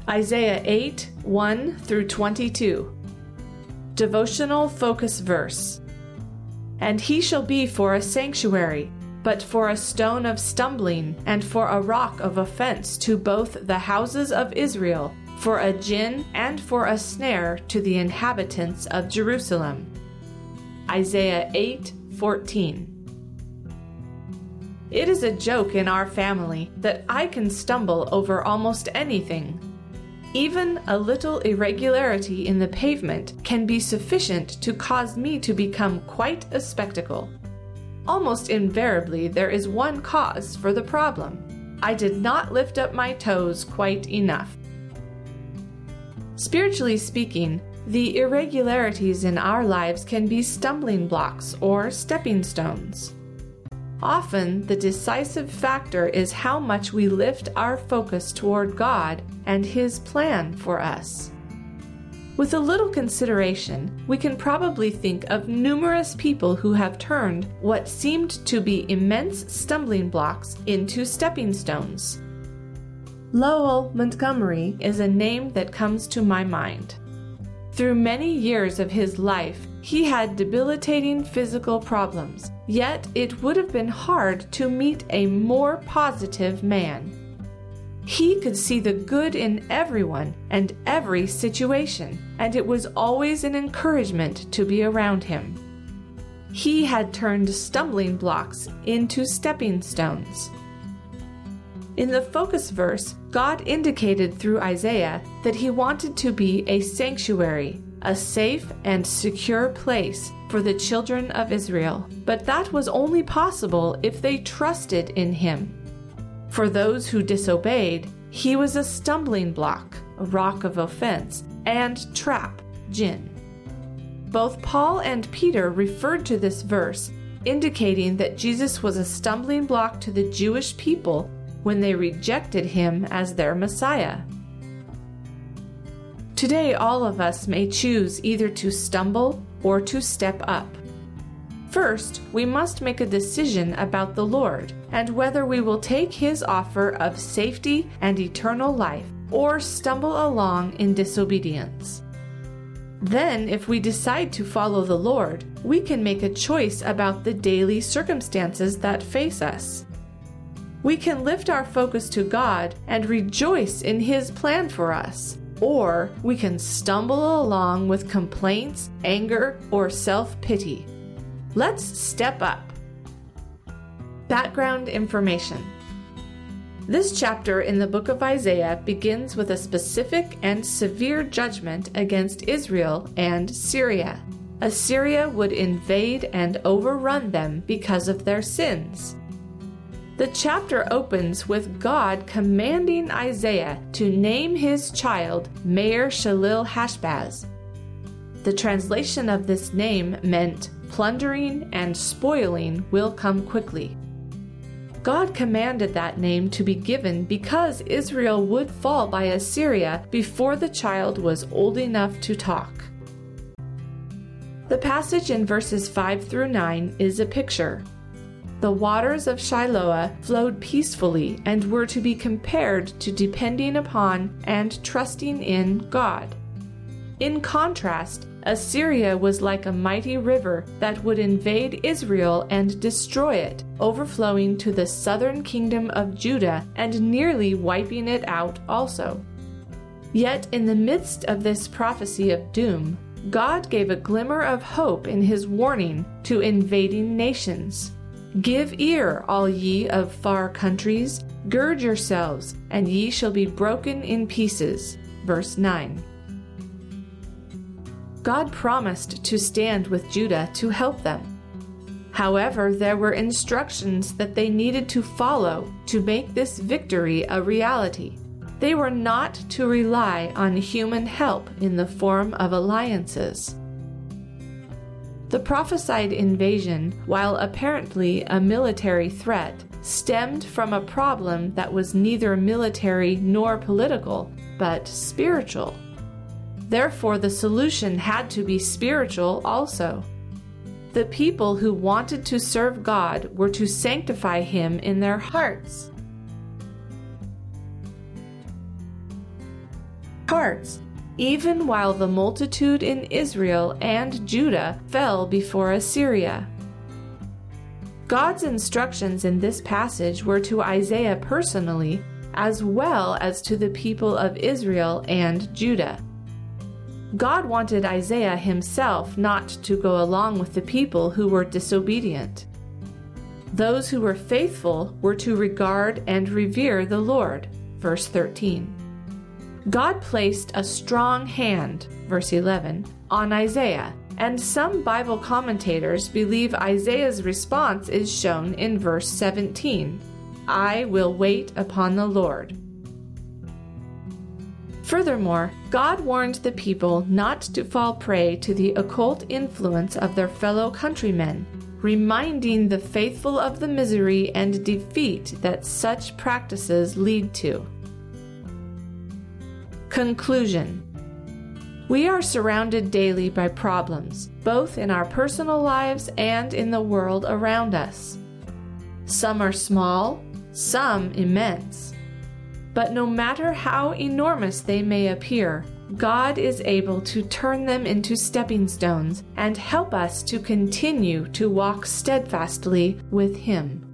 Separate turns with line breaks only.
Isaiah 8, 1 through 22. Devotional focus verse. And he shall be for a sanctuary, but for a stone of stumbling, and for a rock of offense to both the houses of Israel, for a gin and for a snare to the inhabitants of Jerusalem. Isaiah 8:14. It is a joke in our family that I can stumble over almost anything. Even a little irregularity in the pavement can be sufficient to cause me to become quite a spectacle. Almost invariably, there is one cause for the problem. I did not lift up my toes quite enough. Spiritually speaking, the irregularities in our lives can be stumbling blocks or stepping stones. Often, the decisive factor is how much we lift our focus toward God and His plan for us. With a little consideration, we can probably think of numerous people who have turned what seemed to be immense stumbling blocks into stepping stones. Lowell Montgomery is a name that comes to my mind. Through many years of his life, he had debilitating physical problems, yet it would have been hard to meet a more positive man. He could see the good in everyone and every situation, and it was always an encouragement to be around him. He had turned stumbling blocks into stepping stones. In the focus verse, God indicated through Isaiah that He wanted to be a sanctuary, a safe and secure place for the children of Israel, but that was only possible if they trusted in Him. For those who disobeyed, He was a stumbling block, a rock of offense, and trap, gin. Both Paul and Peter referred to this verse, indicating that Jesus was a stumbling block to the Jewish people when they rejected Him as their Messiah. Today, all of us may choose either to stumble or to step up. First, we must make a decision about the Lord and whether we will take His offer of safety and eternal life or stumble along in disobedience. Then, if we decide to follow the Lord, we can make a choice about the daily circumstances that face us. We can lift our focus to God and rejoice in His plan for us, or we can stumble along with complaints, anger, or self-pity. Let's step up. Background information. This chapter in the book of Isaiah begins with a specific and severe judgment against Israel and Syria. Assyria would invade and overrun them because of their sins. The chapter opens with God commanding Isaiah to name his child Maher-Shalal-Hash-Baz. The translation of this name meant plundering and spoiling will come quickly. God commanded that name to be given because Israel would fall by Assyria before the child was old enough to talk. The passage in verses 5 through 9 is a picture. The waters of Shiloah flowed peacefully and were to be compared to depending upon and trusting in God. In contrast, Assyria was like a mighty river that would invade Israel and destroy it, overflowing to the southern kingdom of Judah and nearly wiping it out also. Yet in the midst of this prophecy of doom, God gave a glimmer of hope in His warning to invading nations. Give ear, all ye of far countries, gird yourselves, and ye shall be broken in pieces. Verse 9. God promised to stand with Judah to help them. However, there were instructions that they needed to follow to make this victory a reality. They were not to rely on human help in the form of alliances. The prophesied invasion, while apparently a military threat, stemmed from a problem that was neither military nor political, but spiritual. Therefore, the solution had to be spiritual also. The people who wanted to serve God were to sanctify Him in their hearts. hearts, even while the multitude in Israel and Judah fell before Assyria. God's instructions in this passage were to Isaiah personally, as well as to the people of Israel and Judah. God wanted Isaiah himself not to go along with the people who were disobedient. Those who were faithful were to regard and revere the Lord. Verse 13. God placed a strong hand, verse 11, on Isaiah, and some Bible commentators believe Isaiah's response is shown in verse 17. I will wait upon the Lord. Furthermore, God warned the people not to fall prey to the occult influence of their fellow countrymen, reminding the faithful of the misery and defeat that such practices lead to. Conclusion. We are surrounded daily by problems, both in our personal lives and in the world around us. Some are small, some immense. But no matter how enormous they may appear, God is able to turn them into stepping stones and help us to continue to walk steadfastly with Him.